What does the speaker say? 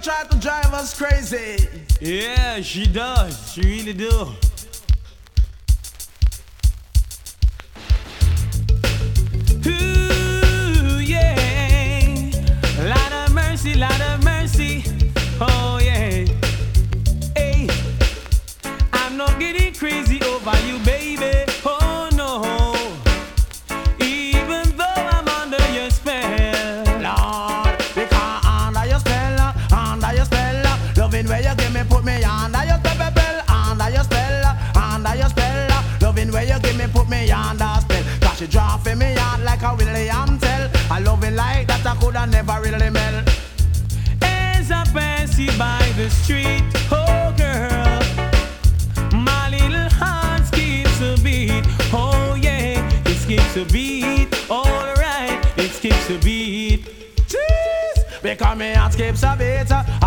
try to drive us crazy. Yeah, she does. She really do. Ooh, yeah. Lot of mercy. Oh, yeah. Hey, I'm not getting crazy over you, baby. Oh, no. Even though I'm under your spell. Lord, because under your spell, loving where you give me, put me under your spell, under your spell, loving where you give me, put me under spell. Cause she draw for me out like a William Tell. I love it like that I coulda never really melt. As I pass you by the street, oh girl, my little heart skips a beat. Oh yeah, it skips a beat. Alright, it skips a beat. Jeez, because me heart skips a beat.